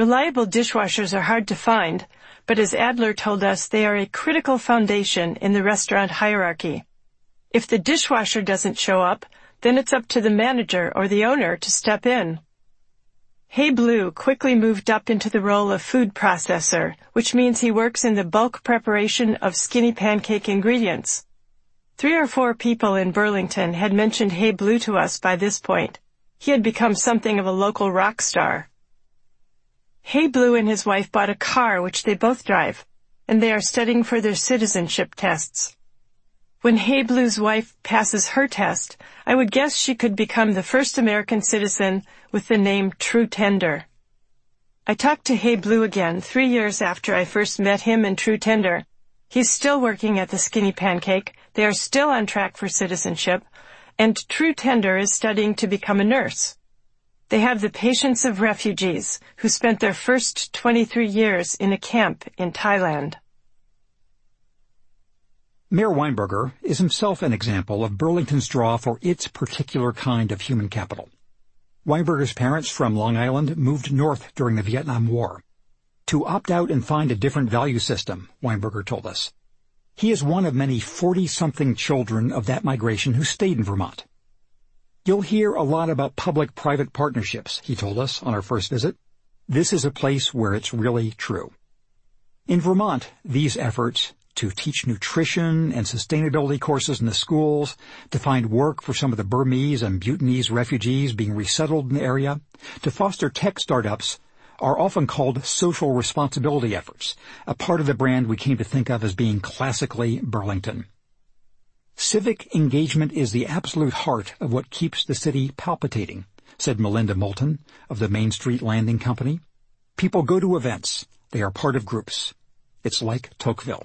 Reliable dishwashers are hard to find, but as Adler told us, they are a critical foundation in the restaurant hierarchy. If the dishwasher doesn't show up, then it's up to the manager or the owner to step in. Hey Blue quickly moved up into the role of food processor, which means he works in the bulk preparation of skinny pancake ingredients. 3 or 4 people in Burlington had mentioned Hey Blue to us by this point. He had become something of a local rock star. Hey Blue and his wife bought a car which they both drive, and they are studying for their citizenship tests. When Hey Blue's wife passes her test, I would guess she could become the first American citizen with the name True Tender. I talked to Hey Blue again 3 years after I first met him and True Tender. He's still working at the Skinny Pancake, they are still on track for citizenship, and True Tender is studying to become a nurse. They have the patience of refugees who spent their first 23 years in a camp in Thailand. Mayor Weinberger is himself an example of Burlington's draw for its particular kind of human capital. Weinberger's parents from Long Island moved north during the Vietnam War to opt out and find a different value system, Weinberger told us. He is one of many 40-something children of that migration who stayed in Vermont. You'll hear a lot about public-private partnerships, he told us on our first visit. This is a place where it's really true. In Vermont, these efforts to teach nutrition and sustainability courses in the schools, to find work for some of the Burmese and Bhutanese refugees being resettled in the area, to foster tech startups, are often called social responsibility efforts, a part of the brand we came to think of as being classically Burlington. Civic engagement is the absolute heart of what keeps the city palpitating, said Melinda Moulton of the Main Street Landing Company. People go to events. They are part of groups. It's like Tocqueville.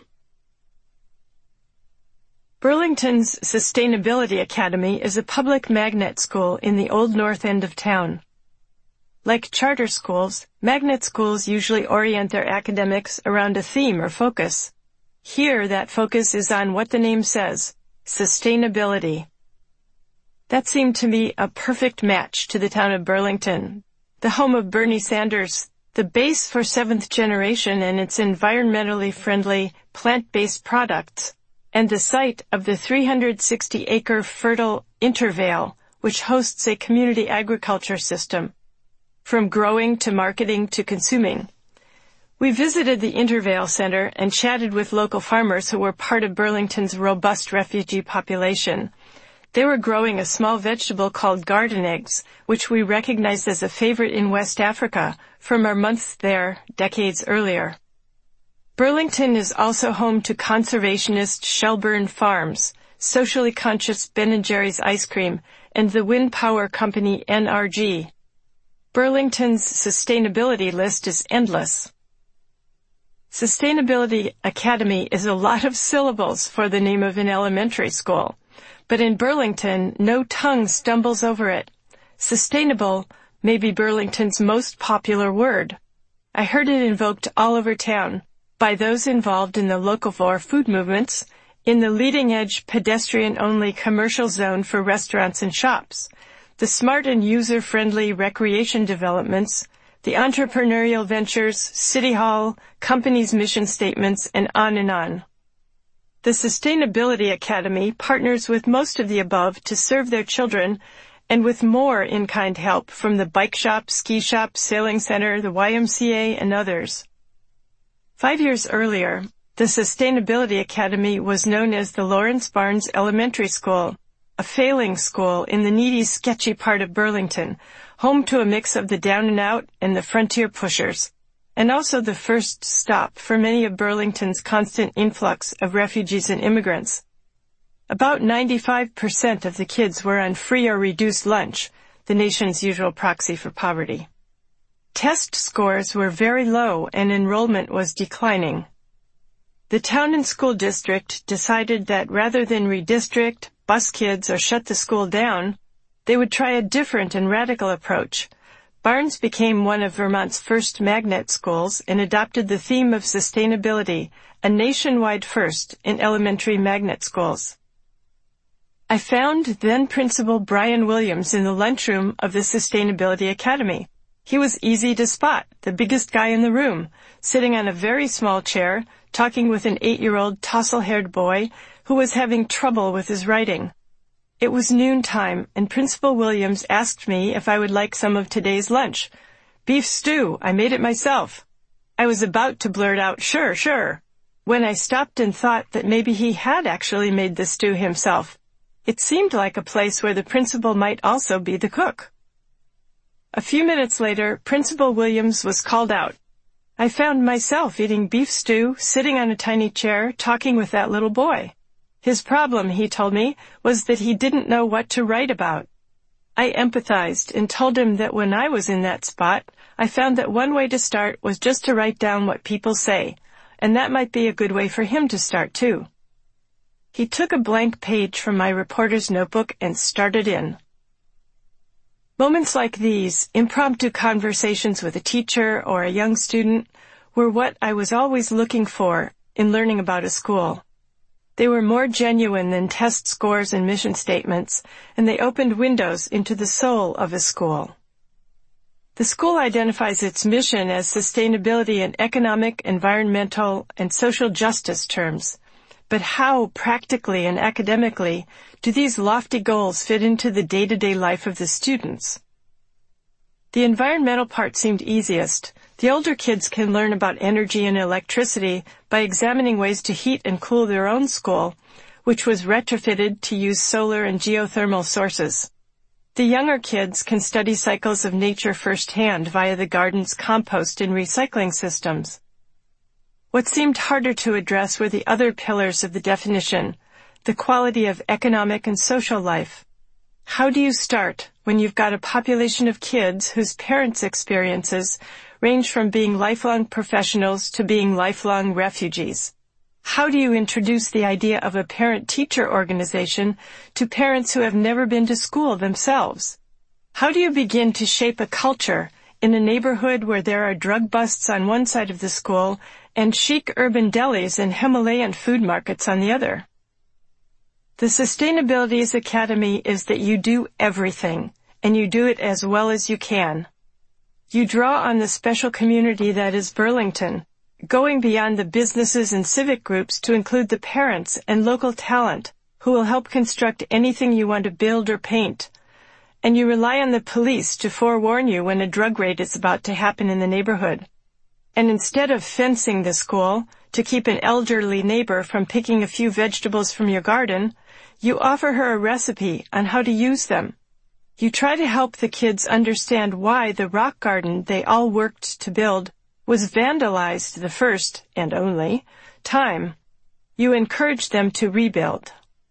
Burlington's Sustainability Academy is a public magnet school in the Old North End of town. Like charter schools, magnet schools usually orient their academics around a theme or focus. Here, that focus is on what the name says, sustainability. That seemed to me a perfect match to the town of Burlington, the home of Bernie Sanders, the base for Seventh Generation and its environmentally friendly, plant-based products, and the site of the 360-acre fertile Intervale, which hosts a community agriculture system, from growing to marketing to consuming. We visited the Intervale Center and chatted with local farmers who were part of Burlington's robust refugee population. They were growing a small vegetable called garden eggs, which we recognized as a favorite in West Africa from our months there decades earlier. Burlington is also home to conservationist Shelburne Farms, socially conscious Ben & Jerry's ice cream, and the wind power company NRG. Burlington's sustainability list is endless. Sustainability Academy is a lot of syllables for the name of an elementary school, but in Burlington, no tongue stumbles over it. Sustainable may be Burlington's most popular word. I heard it invoked all over town, by those involved in the locavore food movements, in the leading-edge pedestrian-only commercial zone for restaurants and shops, the smart and user-friendly recreation developments, the entrepreneurial ventures, City Hall, companies' mission statements, and on and on. The Sustainability Academy partners with most of the above to serve their children and with more in-kind help from the bike shop, ski shop, sailing center, the YMCA, and others. 5 years earlier, the Sustainability Academy was known as the Lawrence Barnes Elementary School, a failing school in the needy, sketchy part of Burlington, home to a mix of the down-and-out and the frontier pushers, and also the first stop for many of Burlington's constant influx of refugees and immigrants. About 95% of the kids were on free or reduced lunch, the nation's usual proxy for poverty. Test scores were very low and enrollment was declining. The town and school district decided that rather than redistrict, bus kids, or shut the school down, they would try a different and radical approach. Barnes became one of Vermont's first magnet schools and adopted the theme of sustainability, a nationwide first in elementary magnet schools. I found then Principal Brian Williams in the lunchroom of the Sustainability Academy. He was easy to spot, the biggest guy in the room, sitting on a very small chair, talking with an 8-year-old tousle-haired boy who was having trouble with his writing. It was noontime, and Principal Williams asked me if I would like some of today's lunch. Beef stew, I made it myself. I was about to blurt out, sure, when I stopped and thought that maybe he had actually made the stew himself. It seemed like a place where the principal might also be the cook. A few minutes later, Principal Williams was called out. I found myself eating beef stew, sitting on a tiny chair, talking with that little boy. His problem, he told me, was that he didn't know what to write about. I empathized and told him that when I was in that spot, I found that one way to start was just to write down what people say, and that might be a good way for him to start too. He took a blank page from my reporter's notebook and started in. Moments like these, impromptu conversations with a teacher or a young student, were what I was always looking for in learning about a school. They were more genuine than test scores and mission statements, and they opened windows into the soul of a school. The school identifies its mission as sustainability in economic, environmental, and social justice terms. But how, practically and academically, do these lofty goals fit into the day-to-day life of the students? The environmental part seemed easiest. The older kids can learn about energy and electricity by examining ways to heat and cool their own school, which was retrofitted to use solar and geothermal sources. The younger kids can study cycles of nature firsthand via the garden's compost and recycling systems. What seemed harder to address were the other pillars of the definition, the quality of economic and social life. How do you start when you've got a population of kids whose parents' experiences range from being lifelong professionals to being lifelong refugees? How do you introduce the idea of a parent-teacher organization to parents who have never been to school themselves? How do you begin to shape a culture in a neighborhood where there are drug busts on one side of the school and chic urban delis and Himalayan food markets on the other? The Sustainabilities Academy is that you do everything, and you do it as well as you can. You draw on the special community that is Burlington, going beyond the businesses and civic groups to include the parents and local talent who will help construct anything you want to build or paint. And you rely on the police to forewarn you when a drug raid is about to happen in the neighborhood. And instead of fencing the school to keep an elderly neighbor from picking a few vegetables from your garden, you offer her a recipe on how to use them. You try to help the kids understand why the rock garden they all worked to build was vandalized the first, and only, time. You encourage them to rebuild.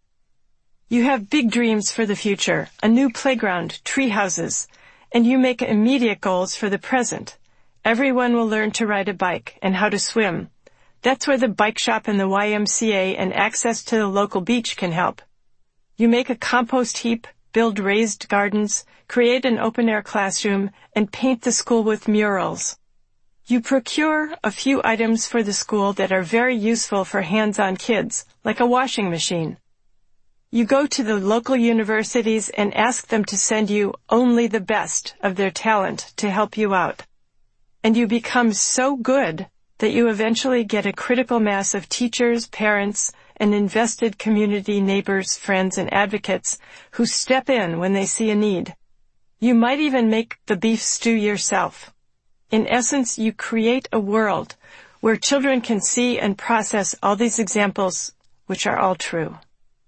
You have big dreams for the future, a new playground, tree houses, and you make immediate goals for the present. Everyone will learn to ride a bike and how to swim. That's where the bike shop and the YMCA and access to the local beach can help. You make a compost heap, build raised gardens, create an open-air classroom, and paint the school with murals. You procure a few items for the school that are very useful for hands-on kids, like a washing machine. You go to the local universities and ask them to send you only the best of their talent to help you out. And you become so good that you eventually get a critical mass of teachers, parents, and invested community neighbors, friends, and advocates who step in when they see a need. You might even make the beef stew yourself. In essence, you create a world where children can see and process all these examples, which are all true.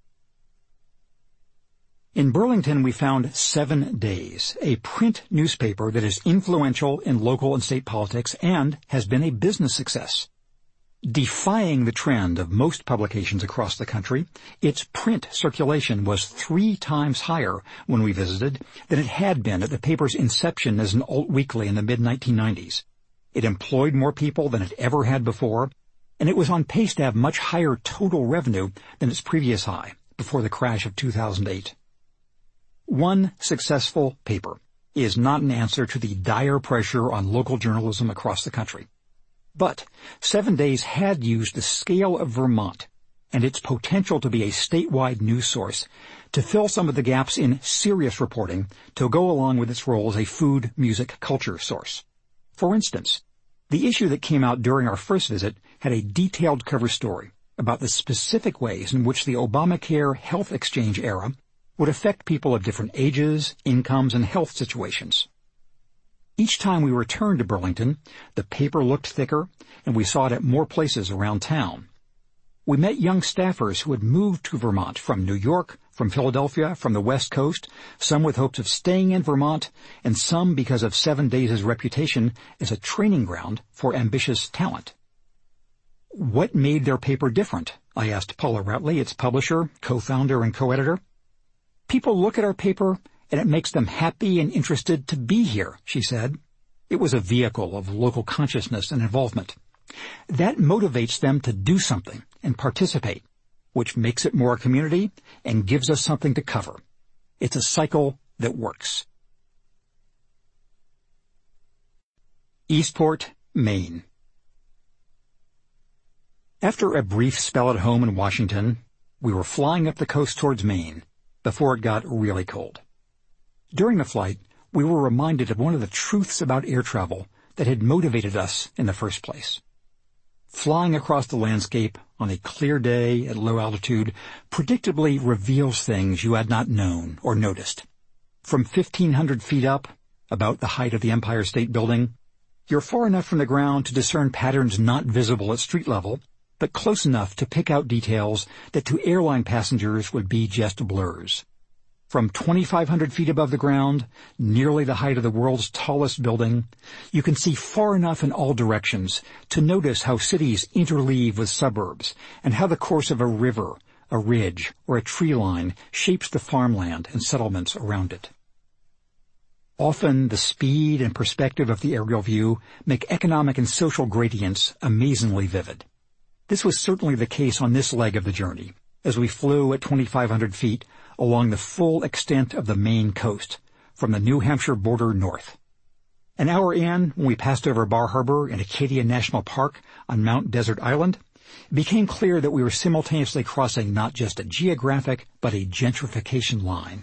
In Burlington, we found 7 Days, a print newspaper that is influential in local and state politics and has been a business success. Defying the trend of most publications across the country, its print circulation was 3 times higher when we visited than it had been at the paper's inception as an alt weekly in the mid-1990s. It employed more people than it ever had before, and it was on pace to have much higher total revenue than its previous high, before the crash of 2008. One successful paper is not an answer to the dire pressure on local journalism across the country. But 7 Days had used the scale of Vermont and its potential to be a statewide news source to fill some of the gaps in serious reporting to go along with its role as a food, music, culture source. For instance, the issue that came out during our first visit had a detailed cover story about the specific ways in which the Obamacare health exchange era would affect people of different ages, incomes, and health situations. Each time we returned to Burlington, the paper looked thicker, and we saw it at more places around town. We met young staffers who had moved to Vermont from New York, from Philadelphia, from the West Coast, some with hopes of staying in Vermont, and some because of 7 Days' reputation as a training ground for ambitious talent. What made their paper different? I asked Paula Routley, its publisher, co-founder, and co-editor. People look at our paper, and it makes them happy and interested to be here, she said. It was a vehicle of local consciousness and involvement. That motivates them to do something and participate, which makes it more a community and gives us something to cover. It's a cycle that works. Eastport, Maine. After a brief spell at home in Washington, we were flying up the coast towards Maine before it got really cold. During the flight, we were reminded of one of the truths about air travel that had motivated us in the first place. Flying across the landscape on a clear day at low altitude predictably reveals things you had not known or noticed. From 1,500 feet up, about the height of the Empire State Building, you're far enough from the ground to discern patterns not visible at street level, but close enough to pick out details that to airline passengers would be just blurs. From 2,500 feet above the ground, nearly the height of the world's tallest building, you can see far enough in all directions to notice how cities interleave with suburbs and how the course of a river, a ridge, or a tree line shapes the farmland and settlements around it. Often the speed and perspective of the aerial view make economic and social gradients amazingly vivid. This was certainly the case on this leg of the journey, as we flew at 2,500 feet along the full extent of the Maine coast, from the New Hampshire border north. An hour in, when we passed over Bar Harbor and Acadia National Park on Mount Desert Island, it became clear that we were simultaneously crossing not just a geographic, but a gentrification line.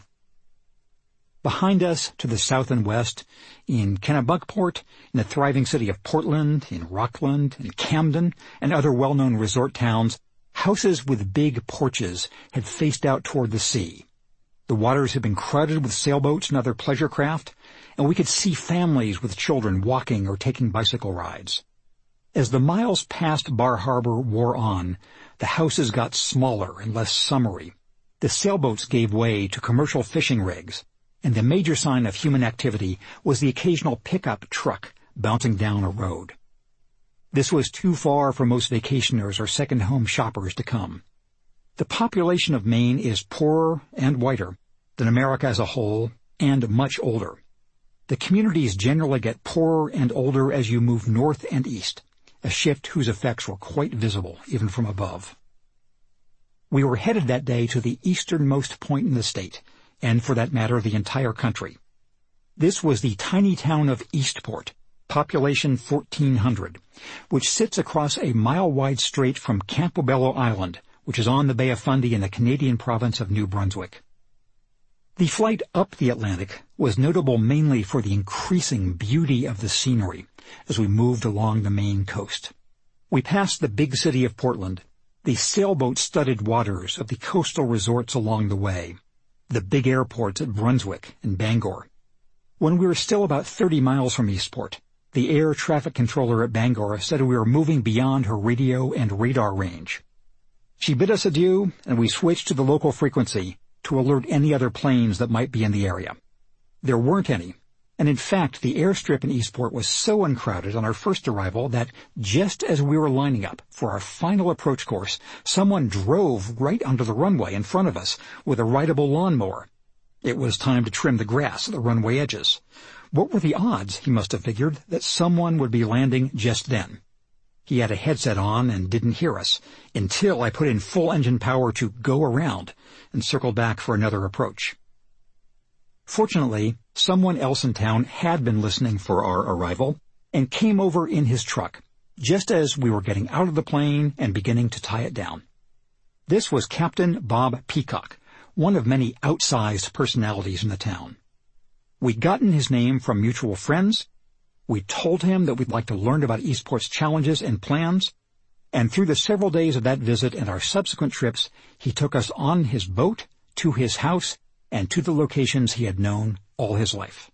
Behind us, to the south and west, in Kennebunkport, in the thriving city of Portland, in Rockland, in Camden, and other well-known resort towns, houses with big porches had faced out toward the sea. The waters had been crowded with sailboats and other pleasure craft, and we could see families with children walking or taking bicycle rides. As the miles past Bar Harbor wore on, the houses got smaller and less summery. The sailboats gave way to commercial fishing rigs, and the major sign of human activity was the occasional pickup truck bouncing down a road. This was too far for most vacationers or second-home shoppers to come. The population of Maine is poorer and whiter than America as a whole, and much older. The communities generally get poorer and older as you move north and east, a shift whose effects were quite visible even from above. We were headed that day to the easternmost point in the state, and for that matter the entire country. This was the tiny town of Eastport, population 1,400, which sits across a mile-wide strait from Campobello Island, which is on the Bay of Fundy in the Canadian province of New Brunswick. The flight up the Atlantic was notable mainly for the increasing beauty of the scenery as we moved along the Maine coast. We passed the big city of Portland, the sailboat-studded waters of the coastal resorts along the way, the big airports at Brunswick and Bangor. When we were still about 30 miles from Eastport, the air traffic controller at Bangor said we were moving beyond her radio and radar range. She bid us adieu, and we switched to the local frequency to alert any other planes that might be in the area. There weren't any, and in fact the airstrip in Eastport was so uncrowded on our first arrival that just as we were lining up for our final approach course, someone drove right onto the runway in front of us with a rideable lawnmower. It was time to trim the grass at the runway edges. What were the odds, he must have figured, that someone would be landing just then? He had a headset on and didn't hear us until I put in full engine power to go around and circled back for another approach. Fortunately, someone else in town had been listening for our arrival and came over in his truck, just as we were getting out of the plane and beginning to tie it down. This was Captain Bob Peacock, one of many outsized personalities in the town. We'd gotten his name from mutual friends. We told him that we'd like to learn about Eastport's challenges and plans, and through the several days of that visit and our subsequent trips, he took us on his boat, to his house, and to the locations he had known all his life.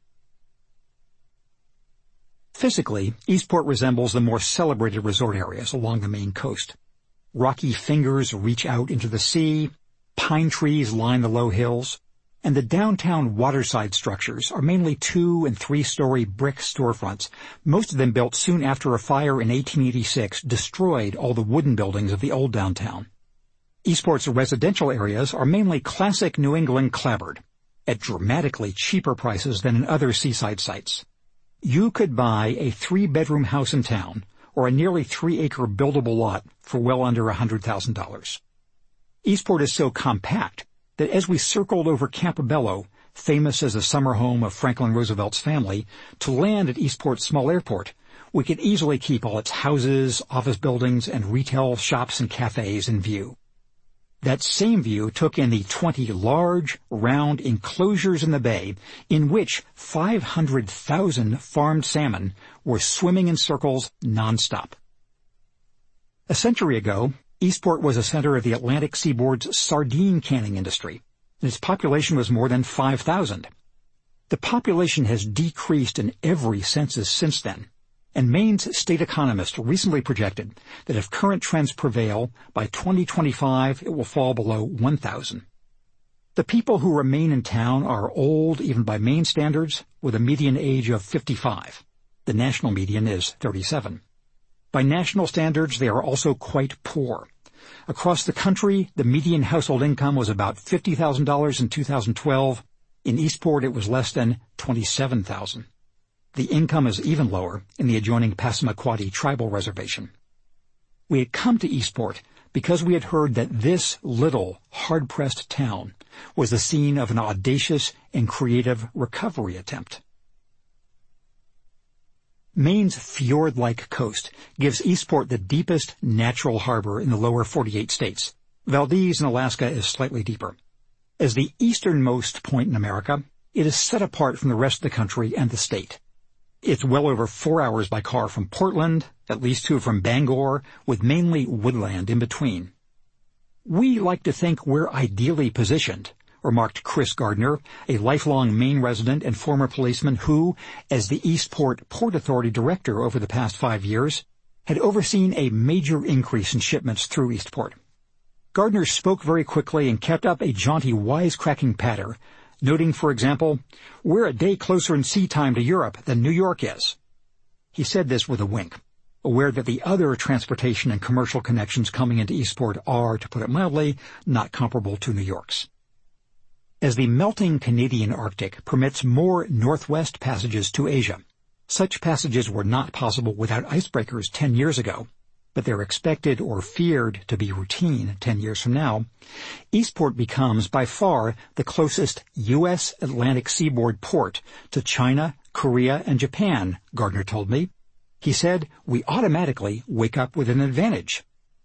Physically, Eastport resembles the more celebrated resort areas along the Maine coast. Rocky fingers reach out into the sea, pine trees line the low hills, and the downtown waterside structures are mainly 2- and 3-story brick storefronts, most of them built soon after a fire in 1886 destroyed all the wooden buildings of the old downtown. Eastport's residential areas are mainly classic New England clapboard, at dramatically cheaper prices than in other seaside sites. You could buy a 3-bedroom house in town, or a nearly 3-acre buildable lot for well under $100,000. Eastport is so compact that as we circled over Campobello, famous as the summer home of Franklin Roosevelt's family, to land at Eastport's small airport, we could easily keep all its houses, office buildings, and retail shops and cafes in view. That same view took in the 20 large, round enclosures in the bay in which 500,000 farmed salmon were swimming in circles nonstop. A century ago, Eastport was a center of the Atlantic seaboard's sardine canning industry, and its population was more than 5,000. The population has decreased in every census since then, and Maine's state economist recently projected that if current trends prevail, by 2025 it will fall below 1,000. The people who remain in town are old, even by Maine standards, with a median age of 55. The national median is 37. By national standards, they are also quite poor. Across the country, the median household income was about $50,000 in 2012. In Eastport, it was less than $27,000. The income is even lower in the adjoining Passamaquoddy tribal reservation. We had come to Eastport because we had heard that this little, hard-pressed town was the scene of an audacious and creative recovery attempt. Maine's fjord-like coast gives Eastport the deepest natural harbor in the lower 48 states. Valdez in Alaska is slightly deeper. As the easternmost point in America, it is set apart from the rest of the country and the state. It's well over 4 hours by car from Portland, at least 2 from Bangor, with mainly woodland in between. We like to think we're ideally positioned, remarked Chris Gardner, a lifelong Maine resident and former policeman who, as the Eastport Port Authority director over the past 5 years, had overseen a major increase in shipments through Eastport. Gardner spoke very quickly and kept up a jaunty, wisecracking patter, noting, for example, "We're a day closer in sea time to Europe than New York is." He said this with a wink, aware that the other transportation and commercial connections coming into Eastport are, to put it mildly, not comparable to New York's. As the melting Canadian Arctic permits more northwest passages to Asia, such passages were not possible without icebreakers 10 years ago, but they're expected or feared to be routine 10 years from now. Eastport becomes by far the closest U.S. Atlantic seaboard port to China, Korea, and Japan, Gardner told me. He said, "We automatically wake up with an advantage."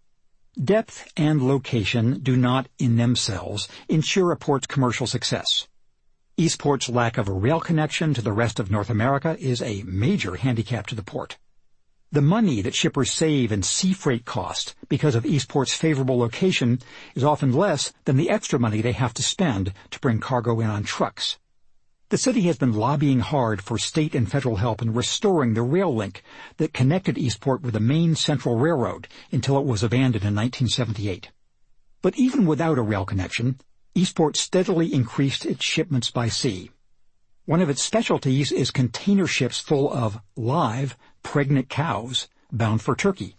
Depth and location do not, in themselves, ensure a port's commercial success. Eastport's lack of a rail connection to the rest of North America is a major handicap to the port. The money that shippers save in sea freight cost because of Eastport's favorable location is often less than the extra money they have to spend to bring cargo in on trucks. The city has been lobbying hard for state and federal help in restoring the rail link that connected Eastport with the Maine Central Railroad until it was abandoned in 1978. But even without a rail connection, Eastport steadily increased its shipments by sea. One of its specialties is container ships full of live, pregnant cows bound for Turkey.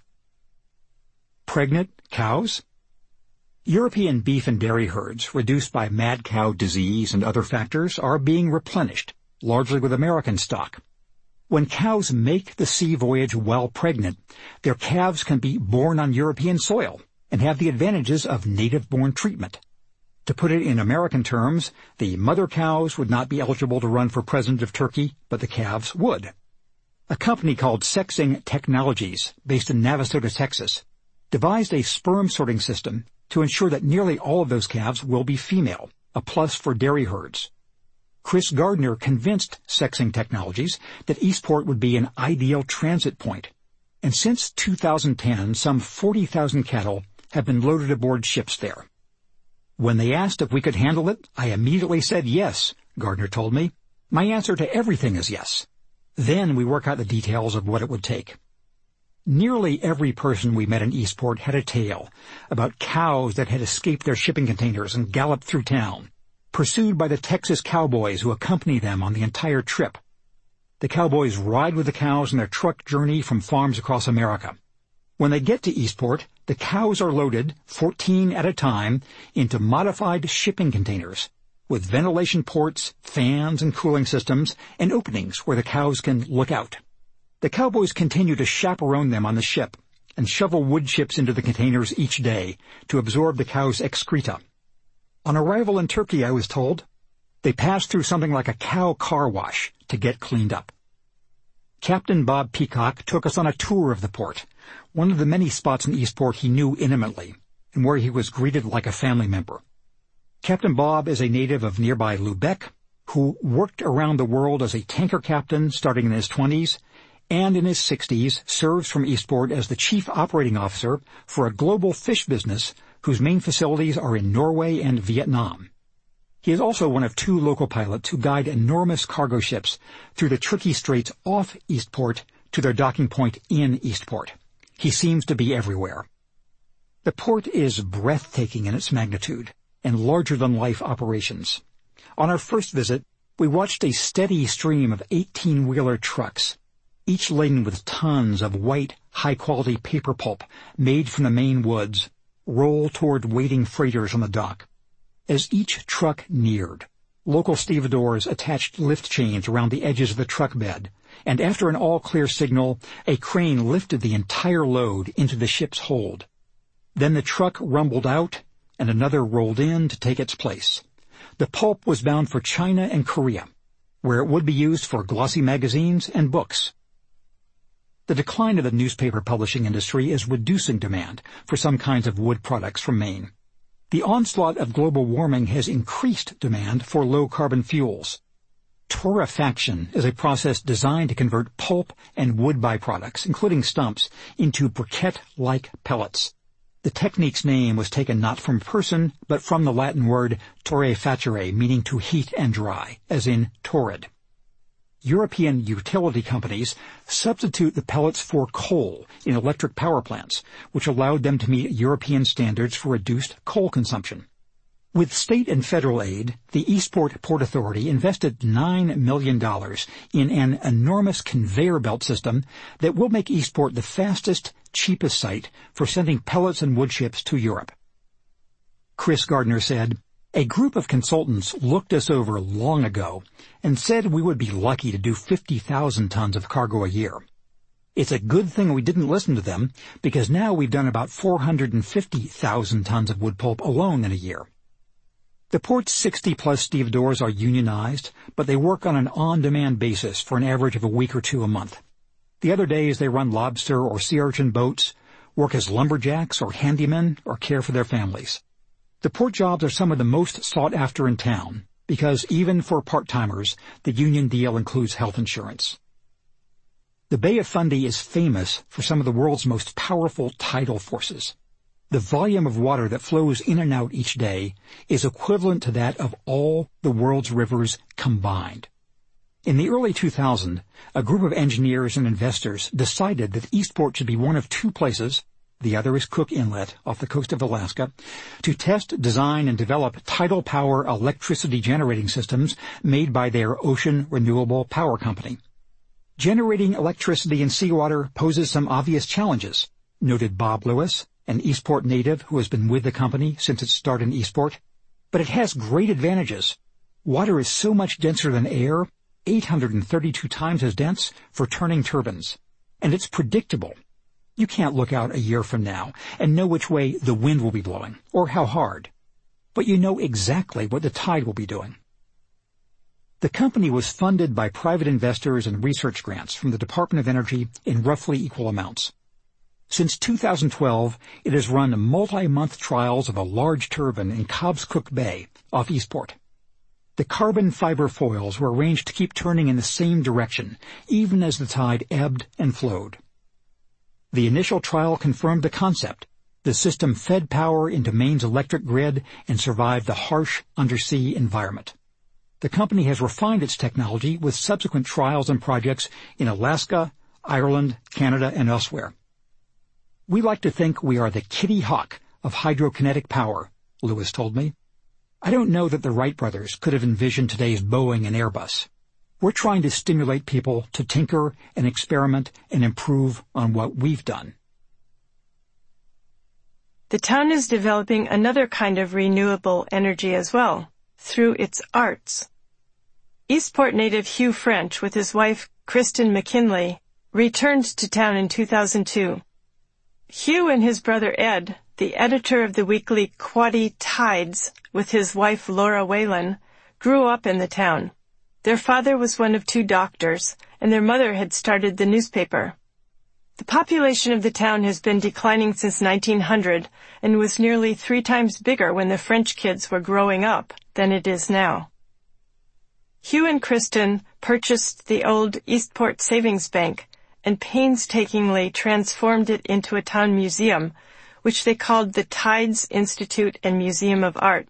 Pregnant cows? European beef and dairy herds, reduced by mad cow disease and other factors, are being replenished, largely with American stock. When cows make the sea voyage while pregnant, their calves can be born on European soil and have the advantages of native-born treatment. To put it in American terms, the mother cows would not be eligible to run for president of Turkey, but the calves would. A company called Sexing Technologies, based in Navasota, Texas, devised a sperm sorting system to ensure that nearly all of those calves will be female, a plus for dairy herds. Chris Gardner convinced Sexing Technologies that Eastport would be an ideal transit point. And since 2010, some 40,000 cattle have been loaded aboard ships there. When they asked if we could handle it, I immediately said yes, Gardner told me. My answer to everything is yes. Then we work out the details of what it would take. Nearly every person we met in Eastport had a tale about cows that had escaped their shipping containers and galloped through town, pursued by the Texas cowboys who accompany them on the entire trip. The cowboys ride with the cows on their truck journey from farms across America. When they get to Eastport, the cows are loaded, 14 at a time, into modified shipping containers with ventilation ports, fans and cooling systems, and openings where the cows can look out. The cowboys continue to chaperone them on the ship and shovel wood chips into the containers each day to absorb the cows' excreta. On arrival in Turkey, I was told, they pass through something like a cow car wash to get cleaned up. Captain Bob Peacock took us on a tour of the port, one of the many spots in Eastport he knew intimately, and where he was greeted like a family member. Captain Bob is a native of nearby Lubeck, who worked around the world as a tanker captain starting in his 20s, and in his 60s serves from Eastport as the chief operating officer for a global fish business whose main facilities are in Norway and Vietnam. He is also one of 2 local pilots who guide enormous cargo ships through the tricky straits off Eastport to their docking point in Eastport. He seems to be everywhere. The port is breathtaking in its magnitude and larger-than-life operations. On our first visit, we watched a steady stream of 18-wheeler trucks, each laden with tons of white, high-quality paper pulp made from the Maine woods, roll toward waiting freighters on the dock. As each truck neared, local stevedores attached lift chains around the edges of the truck bed, and after an all-clear signal, a crane lifted the entire load into the ship's hold. Then the truck rumbled out, and another rolled in to take its place. The pulp was bound for China and Korea, where it would be used for glossy magazines and books. The decline of the newspaper publishing industry is reducing demand for some kinds of wood products from Maine. The onslaught of global warming has increased demand for low-carbon fuels. Torrefaction is a process designed to convert pulp and wood byproducts, including stumps, into briquette-like pellets. The technique's name was taken not from a person, but from the Latin word torrefacere, meaning to heat and dry, as in torrid. European utility companies substitute the pellets for coal in electric power plants, which allowed them to meet European standards for reduced coal consumption. With state and federal aid, the Eastport Port Authority invested $9 million in an enormous conveyor belt system that will make Eastport the fastest, cheapest site for sending pellets and wood chips to Europe. Chris Gardner said, "A group of consultants looked us over long ago and said we would be lucky to do 50,000 tons of cargo a year. It's a good thing we didn't listen to them, because now we've done about 450,000 tons of wood pulp alone in a year." The port's 60-plus stevedores are unionized, but they work on an on-demand basis for an average of a week or 2 a month. The other days they run lobster or sea urchin boats, work as lumberjacks or handymen, or care for their families. The port jobs are some of the most sought after in town, because even for part-timers, the union deal includes health insurance. The Bay of Fundy is famous for some of the world's most powerful tidal forces. The volume of water that flows in and out each day is equivalent to that of all the world's rivers combined. In the early 2000s, a group of engineers and investors decided that Eastport should be one of 2 places, the other is Cook Inlet off the coast of Alaska, to test, design, and develop tidal power electricity generating systems made by their Ocean Renewable Power Company. Generating electricity in seawater poses some obvious challenges, noted Bob Lewis, an Eastport native who has been with the company since its start in Eastport. But it has great advantages. Water is so much denser than air, 832 times as dense, for turning turbines. And it's predictable. You can't look out a year from now and know which way the wind will be blowing, or how hard. But you know exactly what the tide will be doing. The company was funded by private investors and research grants from the Department of Energy in roughly equal amounts. Since 2012, it has run multi-month trials of a large turbine in Cobscook Bay off Eastport. The carbon fiber foils were arranged to keep turning in the same direction, even as the tide ebbed and flowed. The initial trial confirmed the concept. The system fed power into Maine's electric grid and survived the harsh undersea environment. The company has refined its technology with subsequent trials and projects in Alaska, Ireland, Canada, and elsewhere. We like to think we are the Kitty Hawk of hydrokinetic power, Lewis told me. I don't know that the Wright brothers could have envisioned today's Boeing and Airbus. We're trying to stimulate people to tinker and experiment and improve on what we've done. The town is developing another kind of renewable energy as well, through its arts. Eastport native Hugh French, with his wife Kristen McKinley, returned to town in 2002. Hugh and his brother Ed, the editor of the weekly Quoddy Tides, with his wife Laura Whalen, grew up in the town. Their father was one of 2 doctors, and their mother had started the newspaper. The population of the town has been declining since 1900 and was nearly 3 times bigger when the French kids were growing up than it is now. Hugh and Kristen purchased the old Eastport Savings Bank and painstakingly transformed it into a town museum, which they called the Tides Institute and Museum of Art.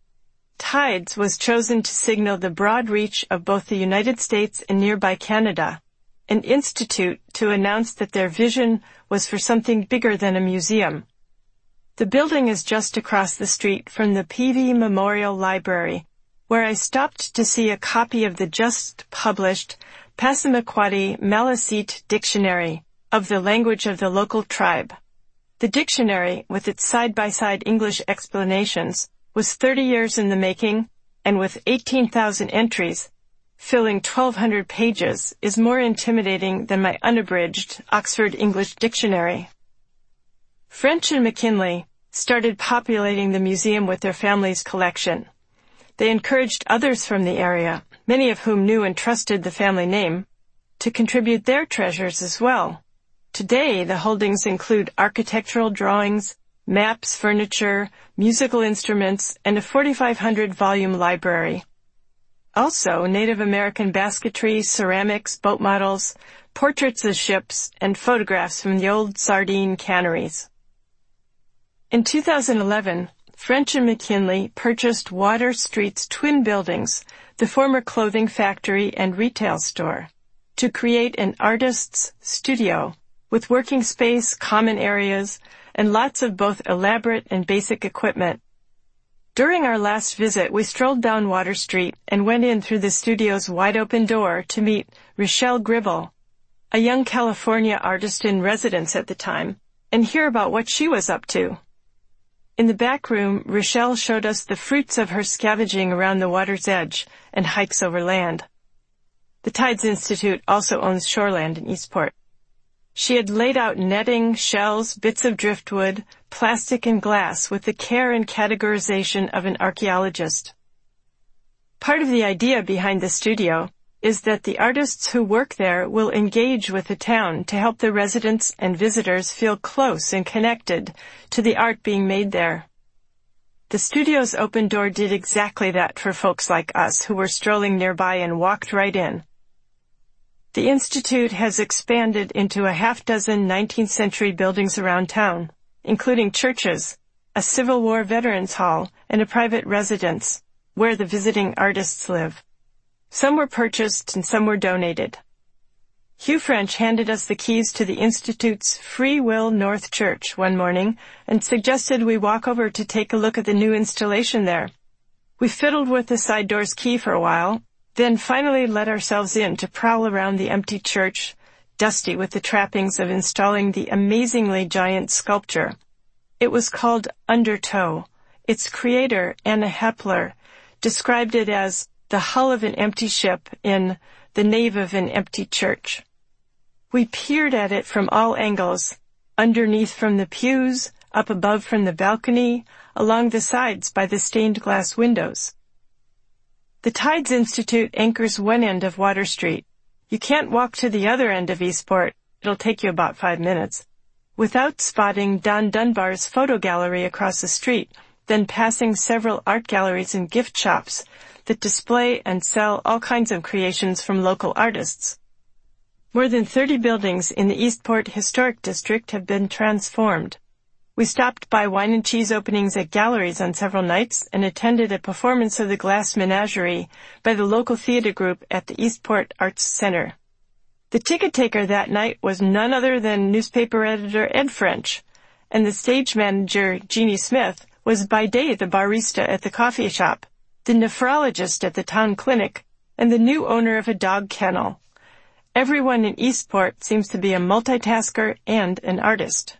Tides was chosen to signal the broad reach of both the United States and nearby Canada, and Institute to announce that their vision was for something bigger than a museum. The building is just across the street from the Peavey Memorial Library, where I stopped to see a copy of the just-published Passamaquoddy Maliseet Dictionary of the language of the local tribe. The dictionary, with its side-by-side English explanations, was 30 years in the making, and with 18,000 entries, filling 1,200 pages, is more intimidating than my unabridged Oxford English Dictionary. French and McKinley started populating the museum with their family's collection. They encouraged others from the area, many of whom knew and trusted the family name, to contribute their treasures as well. Today, the holdings include architectural drawings, maps, furniture, musical instruments, and a 4,500-volume library. Also, Native American basketry, ceramics, boat models, portraits of ships, and photographs from the old sardine canneries. In 2011, French and McKinley purchased Water Street's twin buildings, the former clothing factory and retail store, to create an artist's studio with working space, common areas, and lots of both elaborate and basic equipment. During our last visit, we strolled down Water Street and went in through the studio's wide-open door to meet Rochelle Gribble, a young California artist in residence at the time, and hear about what she was up to. In the back room, Rochelle showed us the fruits of her scavenging around the water's edge and hikes over land. The Tides Institute also owns shoreland in Eastport. She had laid out netting, shells, bits of driftwood, plastic and glass with the care and categorization of an archaeologist. Part of the idea behind the studio is that the artists who work there will engage with the town to help the residents and visitors feel close and connected to the art being made there. The studio's open door did exactly that for folks like us who were strolling nearby and walked right in. The Institute has expanded into a half-dozen 19th century buildings around town, including churches, a Civil War Veterans Hall, and a private residence, where the visiting artists live. Some were purchased and some were donated. Hugh French handed us the keys to the Institute's Free Will North Church one morning and suggested we walk over to take a look at the new installation there. We fiddled with the side door's key for a while, then finally let ourselves in to prowl around the empty church, dusty with the trappings of installing the amazingly giant sculpture. It was called Undertow. Its creator, Anna Hepler, described it as the hull of an empty ship in the nave of an empty church. We peered at it from all angles, underneath from the pews, up above from the balcony, along the sides by the stained glass windows. The Tides Institute anchors one end of Water Street. You can't walk to the other end of Eastport. It'll take you about 5 minutes. without spotting Don Dunbar's photo gallery across the street, then passing several art galleries and gift shops that display and sell all kinds of creations from local artists. More than 30 buildings in the Eastport Historic District have been transformed. We stopped by wine and cheese openings at galleries on several nights and attended a performance of The Glass Menagerie by the local theater group at the Eastport Arts Center. The ticket taker that night was none other than newspaper editor Ed French, and the stage manager, Jeannie Smith, was by day the barista at the coffee shop, the nephrologist at the town clinic, and the new owner of a dog kennel. Everyone in Eastport seems to be a multitasker and an artist.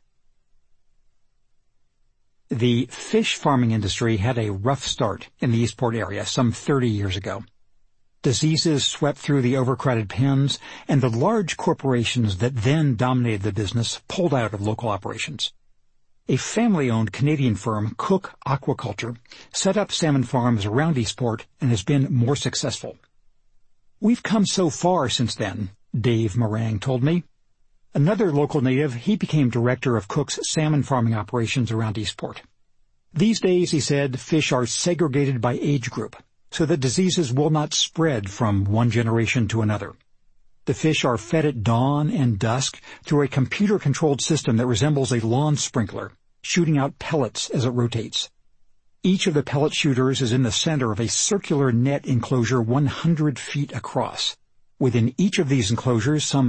The fish farming industry had a rough start in the Eastport area some 30 years ago. Diseases swept through the overcrowded pens, and the large corporations that then dominated the business pulled out of local operations. A family-owned Canadian firm, Cook Aquaculture, set up salmon farms around Eastport and has been more successful. "We've come so far since then," Dave Morang told me. Another local native, he became director of Cook's salmon farming operations around Eastport. "These days," he said, "fish are segregated by age group, so that diseases will not spread from one generation to another. The fish are fed at dawn and dusk through a computer-controlled system that resembles a lawn sprinkler, shooting out pellets as it rotates. Each of the pellet shooters is in the center of a circular net enclosure 100 feet across. Within each of these enclosures, some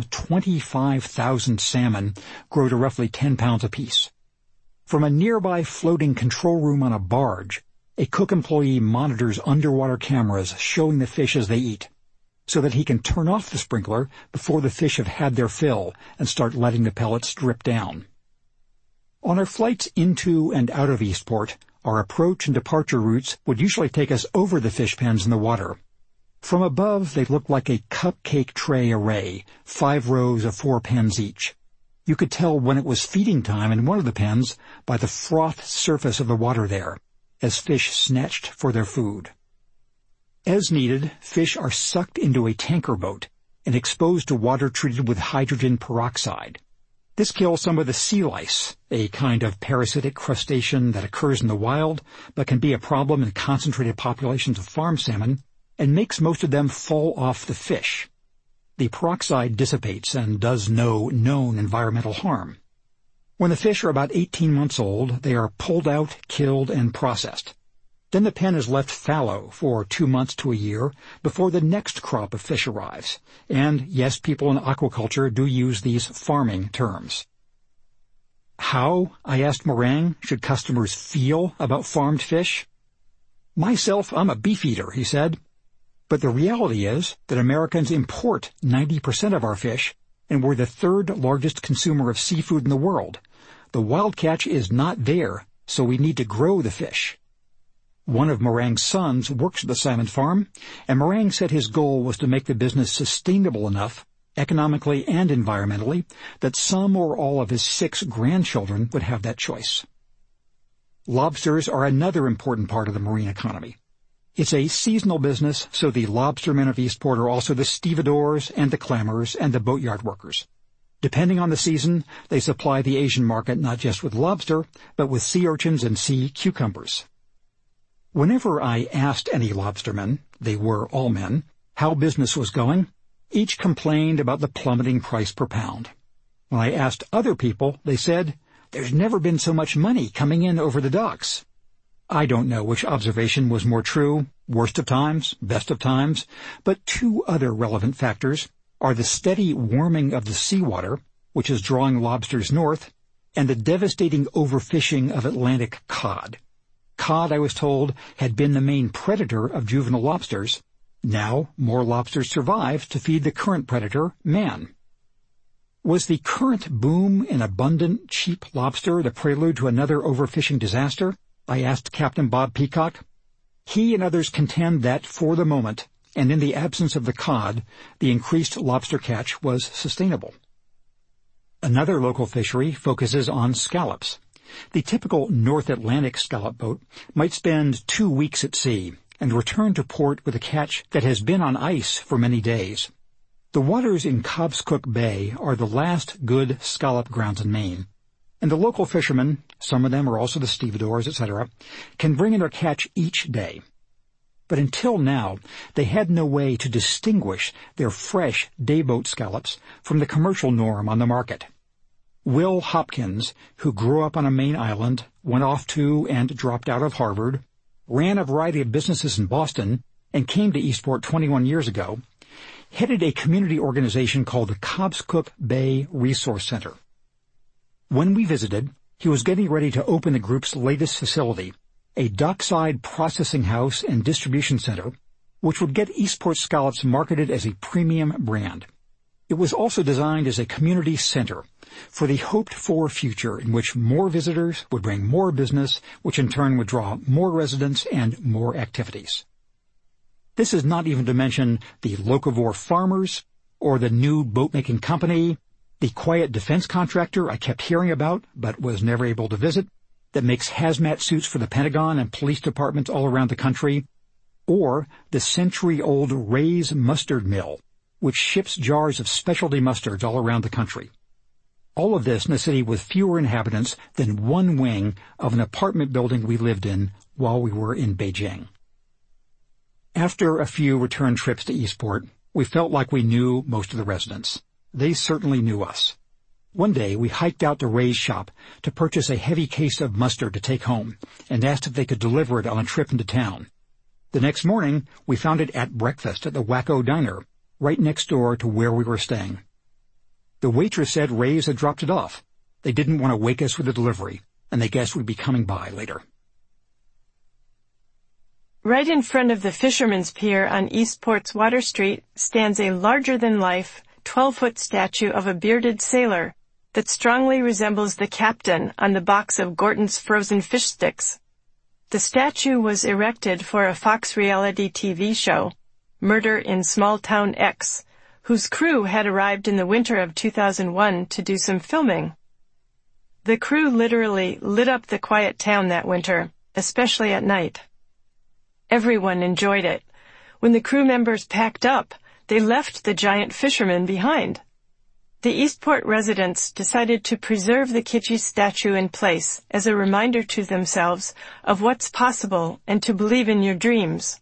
25,000 salmon grow to roughly 10 pounds apiece. From a nearby floating control room on a barge, a Cook employee monitors underwater cameras showing the fish as they eat, so that he can turn off the sprinkler before the fish have had their fill and start letting the pellets drip down." On our flights into and out of Eastport, our approach and departure routes would usually take us over the fish pens in the water. From above, they looked like a cupcake tray array, 5 rows of 4 pens each. You could tell when it was feeding time in one of the pens by the frothed surface of the water there, as fish snatched for their food. As needed, fish are sucked into a tanker boat and exposed to water treated with hydrogen peroxide. This kills some of the sea lice, a kind of parasitic crustacean that occurs in the wild but can be a problem in concentrated populations of farm salmon, and makes most of them fall off the fish. The peroxide dissipates and does no known environmental harm. When the fish are about 18 months old, they are pulled out, killed, and processed. Then the pen is left fallow for 2 months to a year before the next crop of fish arrives. And, yes, people in aquaculture do use these farming terms. "How," I asked Morang, "should customers feel about farmed fish?" "Myself, I'm a beef eater," he said. "But the reality is that Americans import 90% of our fish, and we're the 3rd largest consumer of seafood in the world. The wild catch is not there, so we need to grow the fish." One of Morang's sons works at the salmon farm, and Morang said his goal was to make the business sustainable enough, economically and environmentally, that some or all of his 6 grandchildren would have that choice. Lobsters are another important part of the marine economy. It's a seasonal business, so the lobstermen of Eastport are also the stevedores and the clammers and the boatyard workers. Depending on the season, they supply the Asian market not just with lobster, but with sea urchins and sea cucumbers. Whenever I asked any lobstermen, they were all men, how business was going, each complained about the plummeting price per pound. When I asked other people, they said, "There's never been so much money coming in over the docks." I don't know which observation was more true, worst of times, best of times, but 2 other relevant factors are the steady warming of the seawater, which is drawing lobsters north, and the devastating overfishing of Atlantic cod. Cod, I was told, had been the main predator of juvenile lobsters. Now, more lobsters survive to feed the current predator, man. Was the current boom in abundant, cheap lobster the prelude to another overfishing disaster? I asked Captain Bob Peacock. He and others contend that, for the moment, and in the absence of the cod, the increased lobster catch was sustainable. Another local fishery focuses on scallops. The typical North Atlantic scallop boat might spend 2 weeks at sea and return to port with a catch that has been on ice for many days. The waters in Cobscook Bay are the last good scallop grounds in Maine. And the local fishermen, some of them are also the stevedores, etc., can bring in their catch each day. But until now, they had no way to distinguish their fresh dayboat scallops from the commercial norm on the market. Will Hopkins, who grew up on a Maine island, went off to and dropped out of Harvard, ran a variety of businesses in Boston, and came to Eastport 21 years ago, headed a community organization called the Cobscook Bay Resource Center. When we visited, he was getting ready to open the group's latest facility, a dockside processing house and distribution center, which would get Eastport scallops marketed as a premium brand. It was also designed as a community center for the hoped-for future in which more visitors would bring more business, which in turn would draw more residents and more activities. This is not even to mention the locavore farmers, or the new boat-making company, the quiet defense contractor I kept hearing about but was never able to visit, that makes hazmat suits for the Pentagon and police departments all around the country, or the century-old Ray's Mustard Mill, which ships jars of specialty mustards all around the country. All of this in a city with fewer inhabitants than one wing of an apartment building we lived in while we were in Beijing. After a few return trips to Eastport, we felt like we knew most of the residents. They certainly knew us. One day we hiked out to Ray's shop to purchase a heavy case of mustard to take home and asked if they could deliver it on a trip into town. The next morning we found it at breakfast at the Wacko Diner, right next door to where we were staying. The waitress said Ray's had dropped it off. They didn't want to wake us with a delivery, and they guessed we'd be coming by later. Right in front of the Fisherman's Pier on Eastport's Water Street stands a larger-than-life 12-foot statue of a bearded sailor that strongly resembles the captain on the box of Gorton's frozen fish sticks. The statue was erected for a Fox reality TV show, Murder in Small Town X, whose crew had arrived in the winter of 2001 to do some filming. The crew literally lit up the quiet town that winter, especially at night. Everyone enjoyed it. When the crew members packed up, they left the giant fisherman behind. The Eastport residents decided to preserve the kitschy statue in place as a reminder to themselves of what's possible and to believe in your dreams.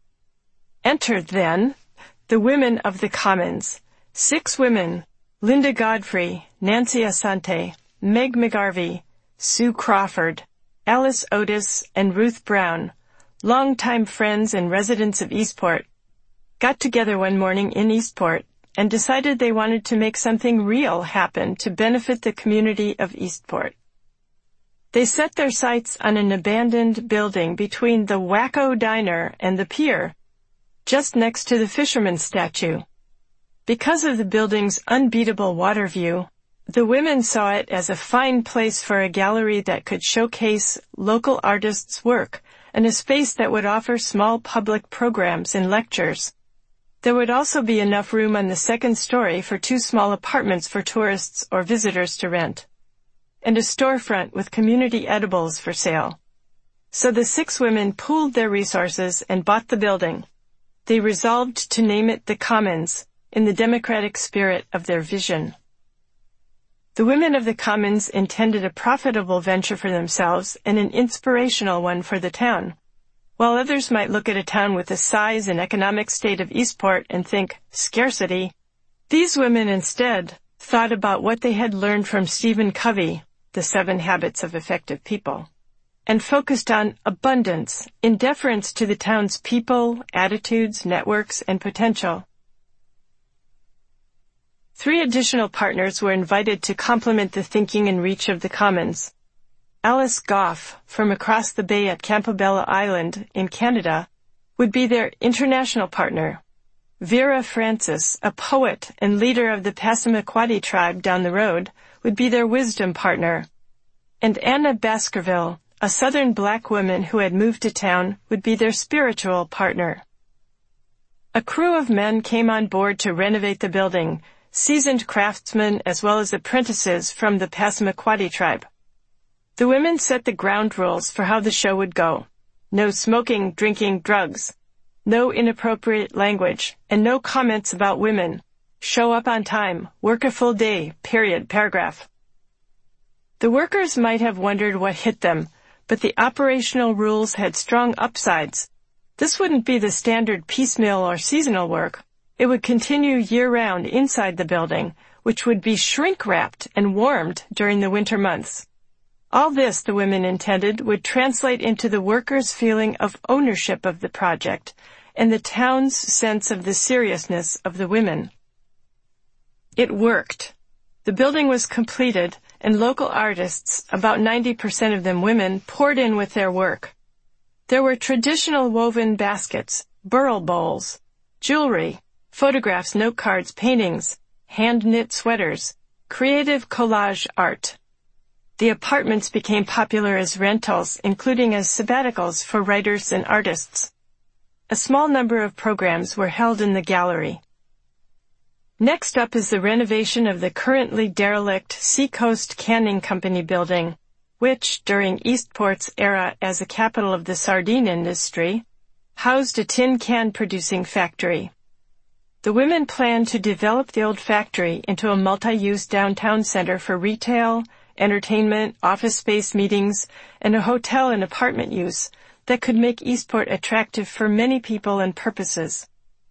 Enter, then, the women of the Commons. 6 women: Linda Godfrey, Nancy Asante, Meg McGarvey, Sue Crawford, Alice Otis, and Ruth Brown, longtime friends and residents of Eastport, got together one morning in Eastport and decided they wanted to make something real happen to benefit the community of Eastport. They set their sights on an abandoned building between the Wacko Diner and the pier, just next to the fisherman's statue. Because of the building's unbeatable water view, the women saw it as a fine place for a gallery that could showcase local artists' work and a space that would offer small public programs and lectures. There would also be enough room on the second story for 2 small apartments for tourists or visitors to rent, and a storefront with community edibles for sale. So the 6 women pooled their resources and bought the building. They resolved to name it the Commons, in the democratic spirit of their vision. The women of the Commons intended a profitable venture for themselves and an inspirational one for the town. While others might look at a town with the size and economic state of Eastport and think scarcity, these women instead thought about what they had learned from Stephen Covey, The 7 Habits of Effective People, and focused on abundance in deference to the town's people, attitudes, networks, and potential. 3 additional partners were invited to complement the thinking and reach of the Commons. Alice Goff, from across the bay at Campobello Island in Canada, would be their international partner. Vera Francis, a poet and leader of the Passamaquoddy tribe down the road, would be their wisdom partner. And Anna Baskerville, a southern black woman who had moved to town, would be their spiritual partner. A crew of men came on board to renovate the building, seasoned craftsmen as well as apprentices from the Passamaquoddy tribe. The women set the ground rules for how the show would go. No smoking, drinking, drugs. No inappropriate language, and no comments about women. Show up on time. Work a full day. Period. Paragraph. The workers might have wondered what hit them, but the operational rules had strong upsides. This wouldn't be the standard piecemeal or seasonal work. It would continue year-round inside the building, which would be shrink-wrapped and warmed during the winter months. All this, the women intended, would translate into the workers' feeling of ownership of the project and the town's sense of the seriousness of the women. It worked. The building was completed, and local artists, about 90% of them women, poured in with their work. There were traditional woven baskets, burl bowls, jewelry, photographs, note cards, paintings, hand-knit sweaters, creative collage art. The apartments became popular as rentals, including as sabbaticals for writers and artists. A small number of programs were held in the gallery. Next up is the renovation of the currently derelict Seacoast Canning Company building, which, during Eastport's era as a capital of the sardine industry, housed a tin can producing factory. The women planned to develop the old factory into a multi-use downtown center for retail, entertainment, office space meetings, and a hotel and apartment use that could make Eastport attractive for many people and purposes.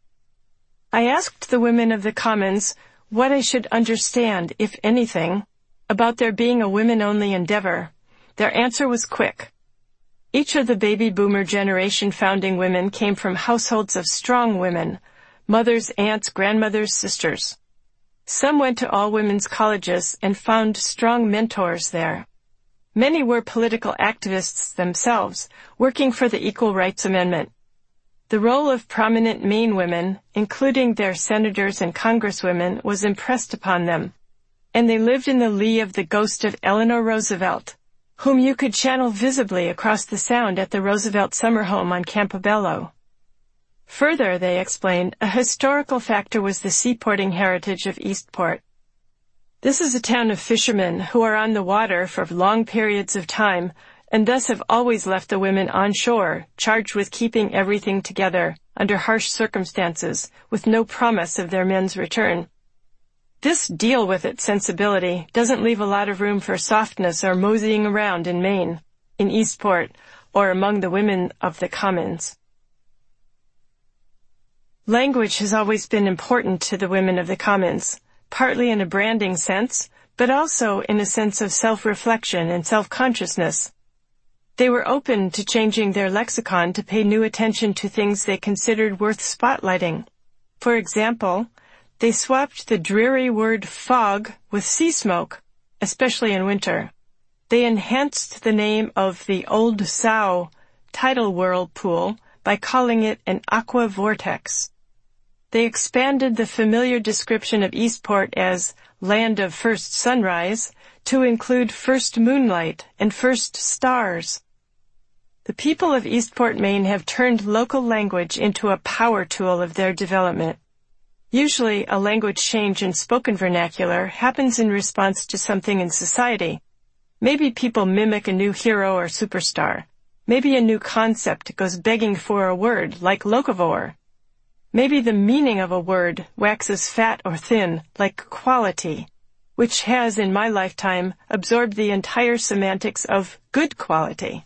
I asked the women of the Commons what I should understand, if anything, about there being a women-only endeavor. Their answer was quick. Each of the baby boomer generation founding women came from households of strong women, mothers, aunts, grandmothers, sisters. Some went to all-women's colleges and found strong mentors there. Many were political activists themselves, working for the Equal Rights Amendment. The role of prominent Maine women, including their senators and congresswomen, was impressed upon them, and they lived in the lee of the ghost of Eleanor Roosevelt, whom you could channel visibly across the Sound at the Roosevelt summer home on Campobello. Further, they explained, a historical factor was the seaporting heritage of Eastport. This is a town of fishermen who are on the water for long periods of time, and thus have always left the women on shore, charged with keeping everything together under harsh circumstances, with no promise of their men's return. This deal-with-it sensibility doesn't leave a lot of room for softness or moseying around in Maine, in Eastport, or among the women of the Commons. Language has always been important to the women of the Commons, partly in a branding sense, but also in a sense of self-reflection and self-consciousness. They were open to changing their lexicon to pay new attention to things they considered worth spotlighting. For example, they swapped the dreary word fog with sea smoke, especially in winter. They enhanced the name of the Old Sow tidal whirlpool by calling it an aqua vortex. They expanded the familiar description of Eastport as land of first sunrise to include first moonlight and first stars. The people of Eastport, Maine have turned local language into a power tool of their development. Usually, a language change in spoken vernacular happens in response to something in society. Maybe people mimic a new hero or superstar. Maybe a new concept goes begging for a word, like locavore. Maybe the meaning of a word waxes fat or thin, like quality, which has, in my lifetime, absorbed the entire semantics of good quality.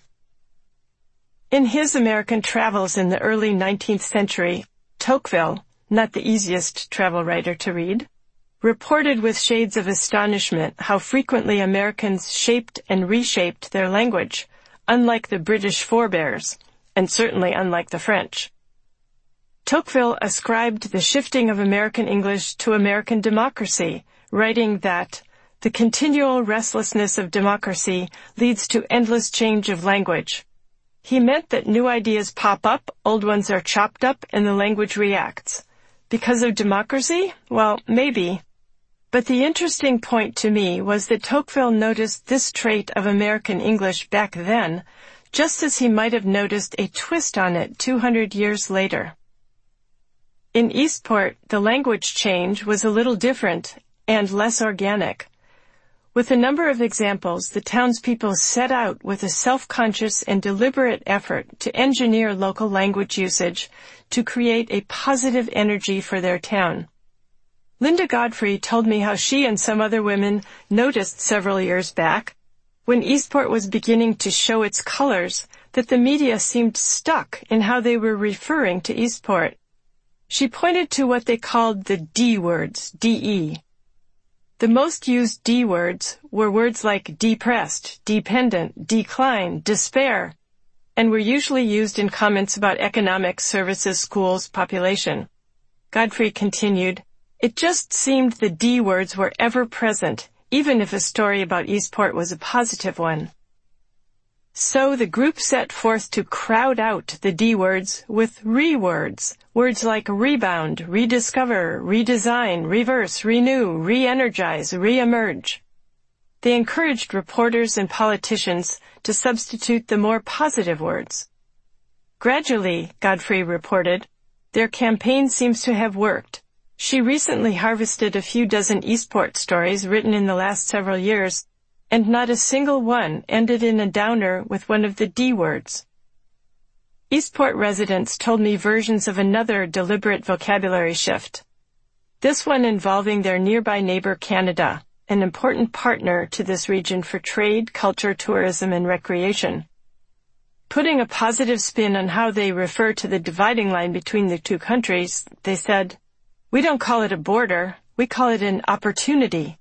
In his American travels in the early 19th century, Tocqueville, not the easiest travel writer to read, reported with shades of astonishment how frequently Americans shaped and reshaped their language, unlike the British forebears, and certainly unlike the French. Tocqueville ascribed the shifting of American English to American democracy, writing that the continual restlessness of democracy leads to endless change of language. He meant that new ideas pop up, old ones are chopped up, and the language reacts. Because of democracy? Well, maybe. But the interesting point to me was that Tocqueville noticed this trait of American English back then, just as he might have noticed a twist on it 200 years later. In Eastport, the language change was a little different and less organic. With a number of examples, the townspeople set out with a self-conscious and deliberate effort to engineer local language usage to create a positive energy for their town. Linda Godfrey told me how she and some other women noticed several years back when Eastport was beginning to show its colors, that the media seemed stuck in how they were referring to Eastport. She pointed to what they called the D words, D-E. The most used D words were words like depressed, dependent, decline, despair, and were usually used in comments about economic, services, schools, population. Godfrey continued, "It just seemed the D words were ever present, even if a story about Eastport was a positive one." So the group set forth to crowd out the D words with re-words, words like rebound, rediscover, redesign, reverse, renew, re-energize, re-emerge. They encouraged reporters and politicians to substitute the more positive words. Gradually, Godfrey reported, their campaign seems to have worked. She recently harvested a few dozen Eastport stories written in the last several years, and not a single one ended in a downer with one of the D words. Eastport residents told me versions of another deliberate vocabulary shift. This one involving their nearby neighbor Canada, an important partner to this region for trade, culture, tourism, and recreation. Putting a positive spin on how they refer to the dividing line between the two countries, they said, "We don't call it a border, we call it an opportunity."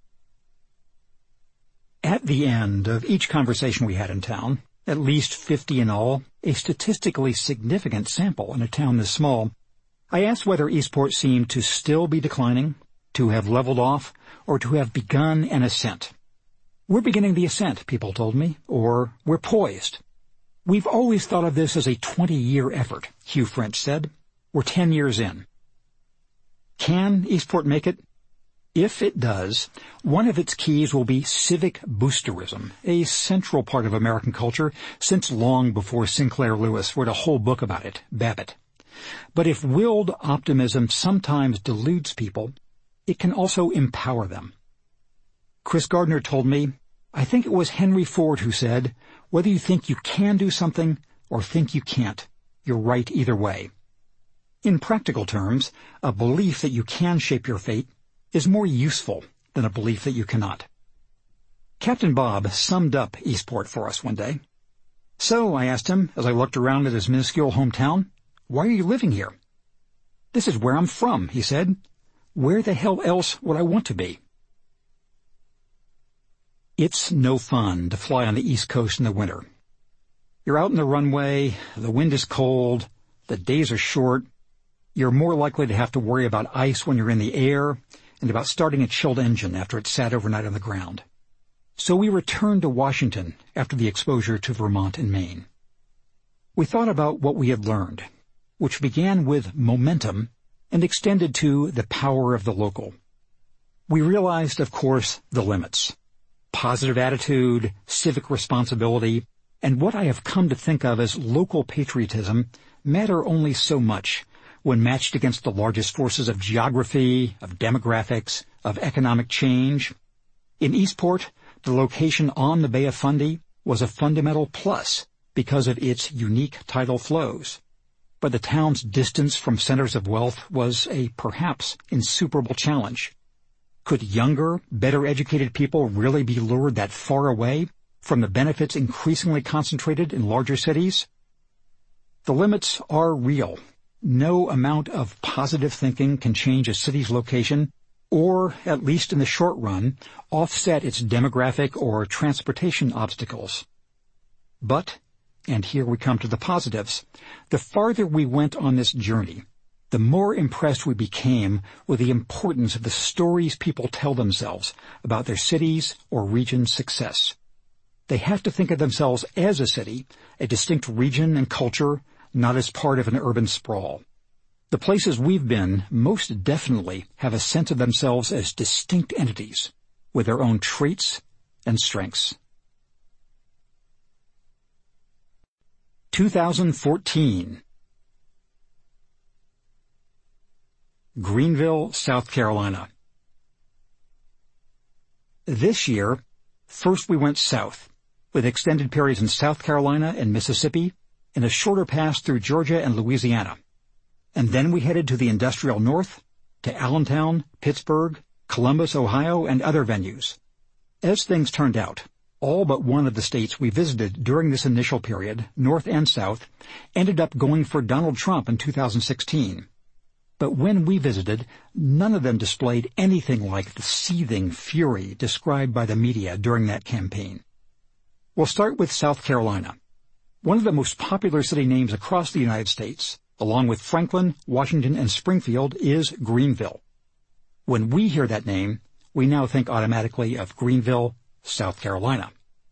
At the end of each conversation we had in town, at least 50 in all, a statistically significant sample in a town this small, I asked whether Eastport seemed to still be declining, to have leveled off, or to have begun an ascent. "We're beginning the ascent," people told me, or "we're poised." "We've always thought of this as a 20-year effort," Hugh French said. "We're 10 years in." Can Eastport make it? If it does, one of its keys will be civic boosterism, a central part of American culture since long before Sinclair Lewis wrote a whole book about it, Babbitt. But if willed optimism sometimes deludes people, it can also empower them. Chris Gardner told me, "I think it was Henry Ford who said, whether you think you can do something or think you can't, you're right either way." In practical terms, a belief that you can shape your fate is more useful than a belief that you cannot. Captain Bob summed up Eastport for us one day. "So," I asked him as I looked around at his minuscule hometown, "why are you living here?" "This is where I'm from," he said. "Where the hell else would I want to be?" It's no fun to fly on the East Coast in the winter. You're out in the runway, the wind is cold, the days are short, you're more likely to have to worry about ice when you're in the air, and about starting a chilled engine after it's sat overnight on the ground. So we returned to Washington after the exposure to Vermont and Maine. We thought about what we had learned, which began with momentum and extended to the power of the local. We realized, of course, the limits. Positive attitude, civic responsibility, and what I have come to think of as local patriotism matter only so much when matched against the largest forces of geography, of demographics, of economic change. In Eastport, the location on the Bay of Fundy was a fundamental plus because of its unique tidal flows. But the town's distance from centers of wealth was a perhaps insuperable challenge. Could younger, better-educated people really be lured that far away from the benefits increasingly concentrated in larger cities? The limits are real. No amount of positive thinking can change a city's location, or, at least in the short run, offset its demographic or transportation obstacles. But, and here we come to the positives, the farther we went on this journey, the more impressed we became with the importance of the stories people tell themselves about their cities' or region's success. They have to think of themselves as a city, a distinct region and culture, not as part of an urban sprawl. The places we've been most definitely have a sense of themselves as distinct entities, with their own traits and strengths. 2014. Greenville, South Carolina. This year, first we went south, with extended periods in South Carolina and Mississippi, and a shorter pass through Georgia and Louisiana. And then we headed to the industrial north, to Allentown, Pittsburgh, Columbus, Ohio, and other venues. As things turned out, All but one of the states we visited during this initial period, North and South, ended up going for Donald Trump in 2016. But when we visited, none of them displayed anything like the seething fury described by the media during that campaign. We'll start with South Carolina. One of the most popular city names across the United States, along with Franklin, Washington, and Springfield, is Greenville. When we hear that name, we now think automatically of Greenville, South Carolina.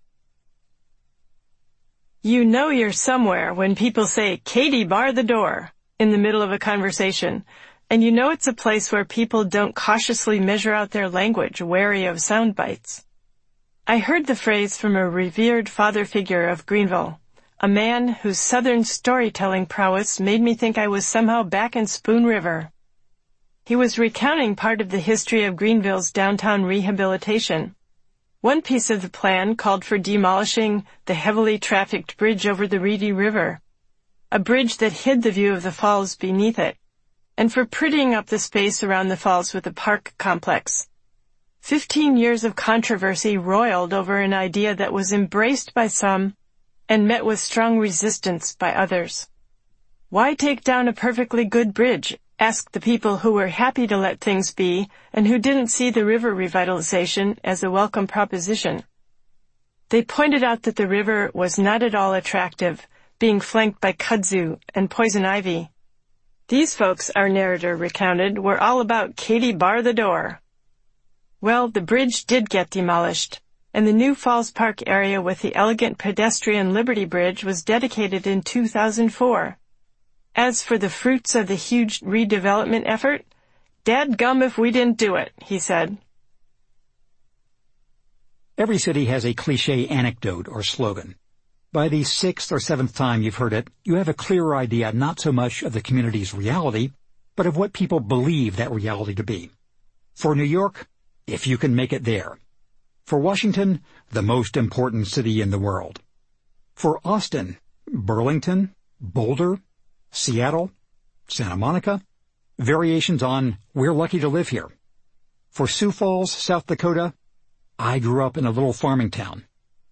You know you're somewhere when people say, "Katie, bar the door," in the middle of a conversation, and you know it's a place where people don't cautiously measure out their language, wary of sound bites. I heard the phrase from a revered father figure of Greenville, a man whose southern storytelling prowess made me think I was somehow back in Spoon River. He was recounting part of the history of Greenville's downtown rehabilitation. One piece of the plan called for demolishing the heavily trafficked bridge over the Reedy River, a bridge that hid the view of the falls beneath it, and for prettying up the space around the falls with a park complex. 15 years of controversy roiled over an idea that was embraced by some and met with strong resistance by others. Why take down a perfectly good bridge? Asked the people who were happy to let things be and who didn't see the river revitalization as a welcome proposition. They pointed out that the river was not at all attractive, being flanked by kudzu and poison ivy. These folks, our narrator recounted, were all about Katie bar the door. Well, the bridge did get demolished, and the new Falls Park area with the elegant pedestrian Liberty Bridge was dedicated in 2004. As for the fruits of the huge redevelopment effort, dadgum if we didn't do it, he said. Every city has a cliché anecdote or slogan. By the sixth or seventh time you've heard it, you have a clearer idea not so much of the community's reality, but of what people believe that reality to be. For New York, if you can make it there. For Washington, the most important city in the world. For Austin, Burlington, Boulder, Seattle, Santa Monica, variations on "we're lucky to live here." For Sioux Falls, South Dakota, I grew up in a little farming town.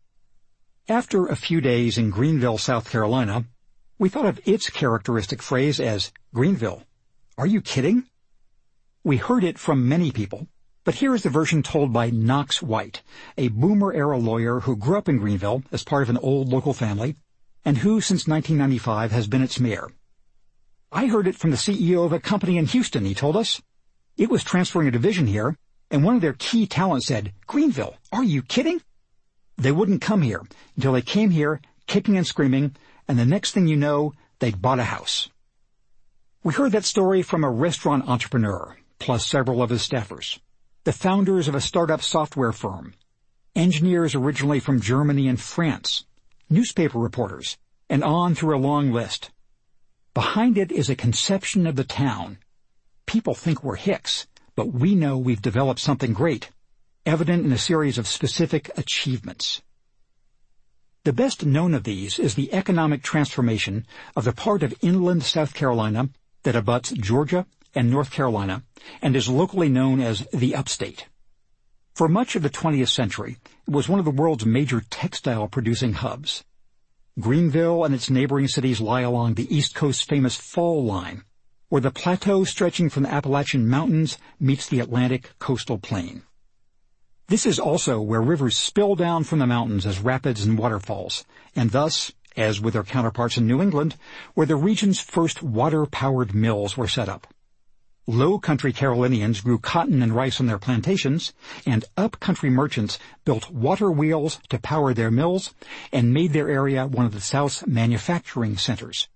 After a few days in Greenville, South Carolina, we thought of its characteristic phrase as, "Greenville, are you kidding?" We heard it from many people, but here is the version told by Knox White, a boomer-era lawyer who grew up in Greenville as part of an old local family, and who, since 1995, has been its mayor. "I heard it from the CEO of a company in Houston," he told us. "It was transferring a division here, and one of their key talent said, 'Greenville, are you kidding?' They wouldn't come here until they came here kicking and screaming, and the next thing you know, they'd bought a house." We heard that story from a restaurant entrepreneur, plus several of his staffers, the founders of a startup software firm, engineers originally from Germany and France, newspaper reporters, and on through a long list. Behind it is a conception of the town. People think we're hicks, but we know we've developed something great, evident in a series of specific achievements. The best known of these is the economic transformation of the part of inland South Carolina that abuts Georgia and North Carolina and is locally known as the Upstate. For much of the 20th century, it was one of the world's major textile-producing hubs. Greenville and its neighboring cities lie along the East Coast's famous Fall Line, where the plateau stretching from the Appalachian Mountains meets the Atlantic coastal plain. This is also where rivers spill down from the mountains as rapids and waterfalls, and thus, as with their counterparts in New England, where the region's first water-powered mills were set up. Low-country Carolinians grew cotton and rice on their plantations, and up-country merchants built water wheels to power their mills and made their area one of the South's manufacturing centers.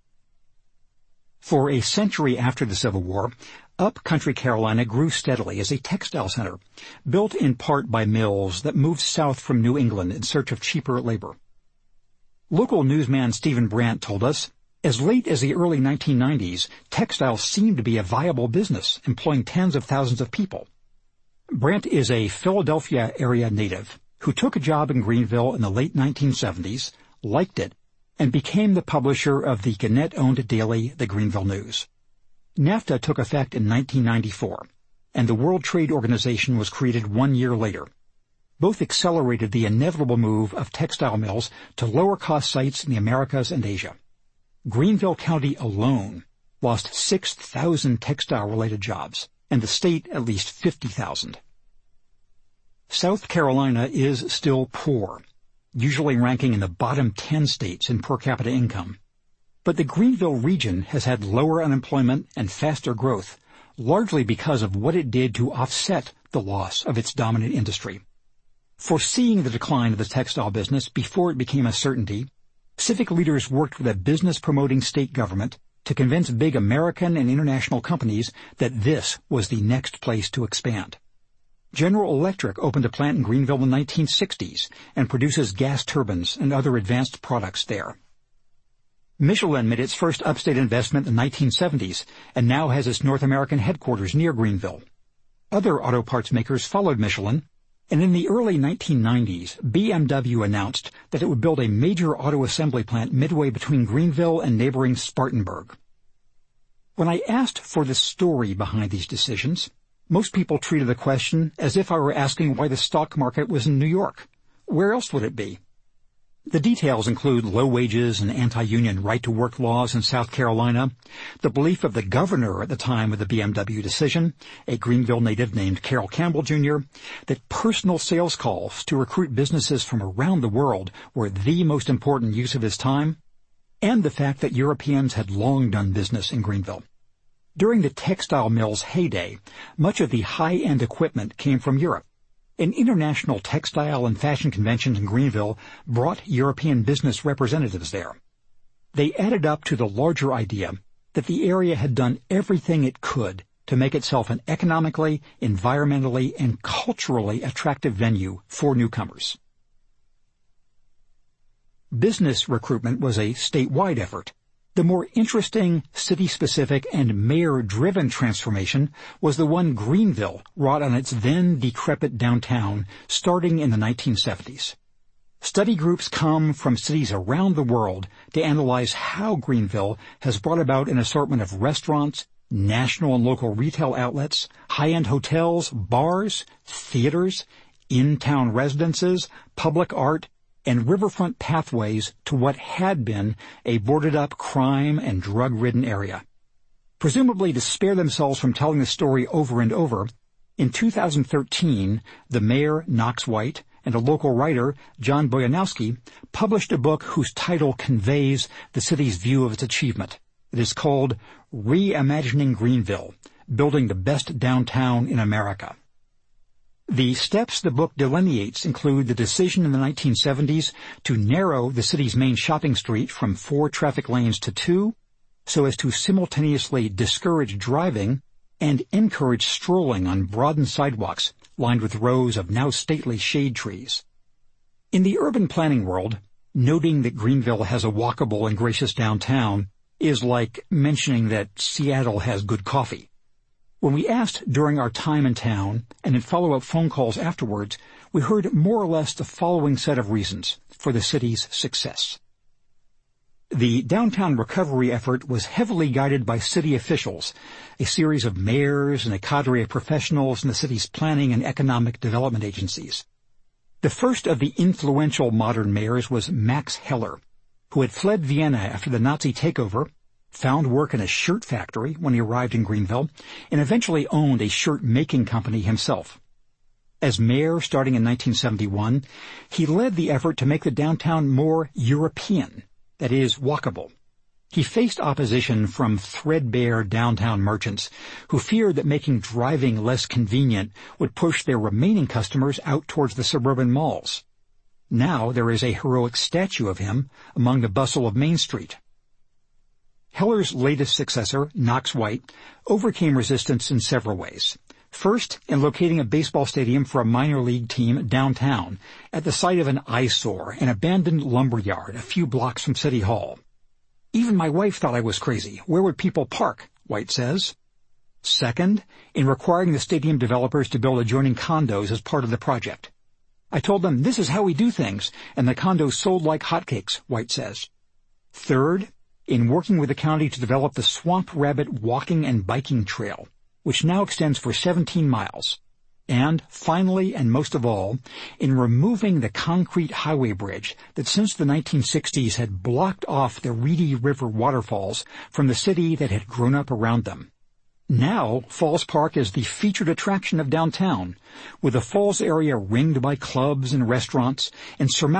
For a century after the Civil War, up-country Carolina grew steadily as a textile center, built in part by mills that moved south from New England in search of cheaper labor. Local newsman Stephen Brandt told us, as late as the early 1990s, textiles seemed to be a viable business, employing tens of thousands of people. Brandt is a Philadelphia area native who took a job in Greenville in the late 1970s, liked it, and became the publisher of the Gannett-owned daily The Greenville News. NAFTA took effect in 1994, and the World Trade Organization was created 1 year later. Both accelerated the inevitable move of textile mills to lower-cost sites in the Americas and Asia. Greenville County alone lost 6,000 textile-related jobs, and the state at least 50,000. South Carolina is still poor, usually ranking in the bottom 10 states in per capita income. But the Greenville region has had lower unemployment and faster growth, largely because of what it did to offset the loss of its dominant industry. Foreseeing the decline of the textile business before it became a certainty, civic leaders worked with a business-promoting state government to convince big American and international companies that this was the next place to expand. General Electric opened a plant in Greenville in the 1960s and produces gas turbines and other advanced products there. Michelin made its first upstate investment in the 1970s and now has its North American headquarters near Greenville. Other auto parts makers followed Michelin, and in the early 1990s, BMW announced that it would build a major auto assembly plant midway between Greenville and neighboring Spartanburg. When I asked for the story behind these decisions, most people treated the question as if I were asking why the stock market was in New York. Where else would it be? The details include low wages and anti-union right-to-work laws in South Carolina, the belief of the governor at the time of the BMW decision, a Greenville native named Carroll Campbell Jr., that personal sales calls to recruit businesses from around the world were the most important use of his time, and the fact that Europeans had long done business in Greenville. During the textile mill's heyday, much of the high-end equipment came from Europe. An international textile and fashion convention in Greenville brought European business representatives there. They added up to the larger idea that the area had done everything it could to make itself an economically, environmentally, and culturally attractive venue for newcomers. Business recruitment was a statewide effort. The more interesting, city-specific, and mayor-driven transformation was the one Greenville wrought on its then-decrepit downtown starting in the 1970s. Study groups come from cities around the world to analyze how Greenville has brought about an assortment of restaurants, national and local retail outlets, high-end hotels, bars, theaters, in-town residences, public art, and riverfront pathways to what had been a boarded-up crime and drug-ridden area. Presumably to spare themselves from telling the story over and over, in 2013, the mayor, Knox White, and a local writer, John Boyanowski, published a book whose title conveys the city's view of its achievement. It is called Reimagining Greenville, Building the Best Downtown in America. The steps the book delineates include the decision in the 1970s to narrow the city's main shopping street from 4 traffic lanes to 2, so as to simultaneously discourage driving and encourage strolling on broadened sidewalks lined with rows of now stately shade trees. In the urban planning world, noting that Greenville has a walkable and gracious downtown is like mentioning that Seattle has good coffee. When we asked during our time in town and in follow-up phone calls afterwards, we heard more or less the following set of reasons for the city's success. The downtown recovery effort was heavily guided by city officials, a series of mayors and a cadre of professionals in the city's planning and economic development agencies. The first of the influential modern mayors was Max Heller, who had fled Vienna after the Nazi takeover, found work in a shirt factory when he arrived in Greenville, and eventually owned a shirt-making company himself. As mayor starting in 1971, he led the effort to make the downtown more European, that is, walkable. He faced opposition from threadbare downtown merchants who feared that making driving less convenient would push their remaining customers out towards the suburban malls. Now there is a heroic statue of him among the bustle of Main Street. Heller's latest successor, Knox White, overcame resistance in several ways. First, in locating a baseball stadium for a minor league team downtown at the site of an eyesore, an abandoned lumberyard a few blocks from City Hall. Even my wife thought I was crazy. Where would people park? White says. Second, in requiring the stadium developers to build adjoining condos as part of the project. I told them this is how we do things, and the condos sold like hotcakes, White says. Third, in working with the county to develop the Swamp Rabbit walking and biking trail, which now extends for 17 miles. And finally, and most of all, in removing the concrete highway bridge that since the 1960s had blocked off the Reedy River waterfalls from the city that had grown up around them. Now, Falls Park is the featured attraction of downtown, with the falls area ringed by clubs and restaurants and surmounted